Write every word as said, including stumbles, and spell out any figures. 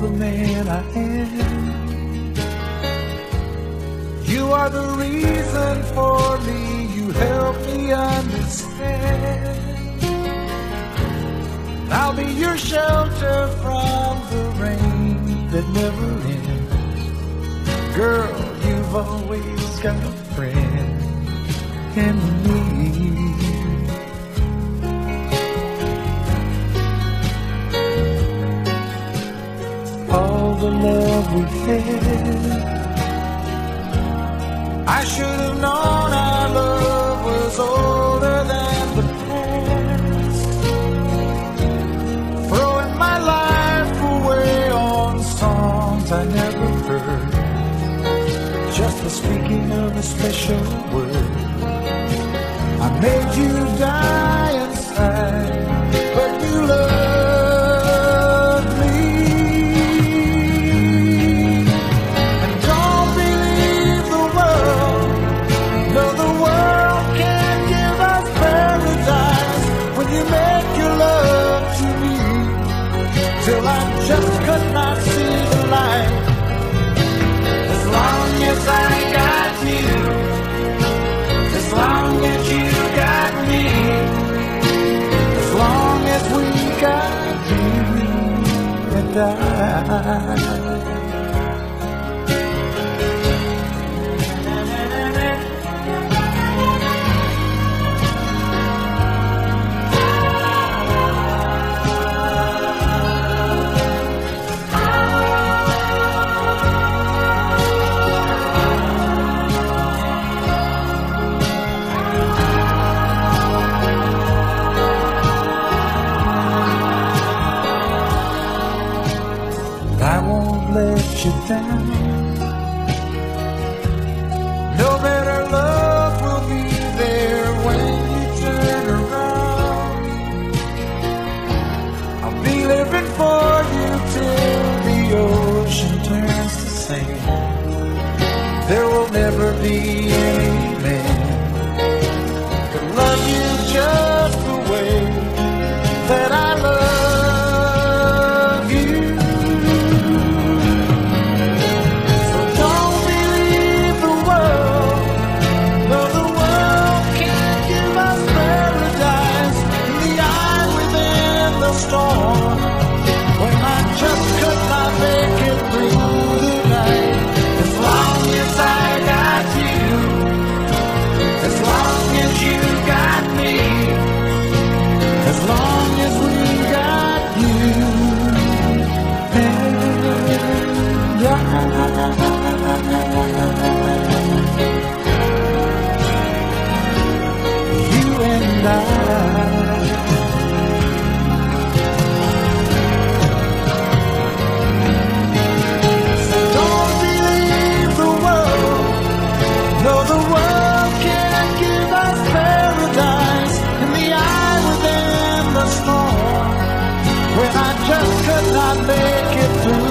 the man I am. You are the reason for me, you help me understand. I'll be your shelter from the rain that never ends. Girl, you've always got a friend in me. All the love we had, I should have known our love was older than the past. Throwing my life away on songs I never heard, just for speaking of a special word. I made you die inside, but you loved me. And don't believe the world, no, the world can't give us paradise when you make your love to me, till I just could not see the light. As long as I got you, as long as you got me, as long as we got you and I. I won't let you down. No better love will be there when you turn around. I'll be living for you till the ocean turns to sand. There will never be any man could love you just the way that I love. When I just could not make it through the night. As long as I got you, as long as you got me, as long as we got you and I, you and I. When I just could not make it through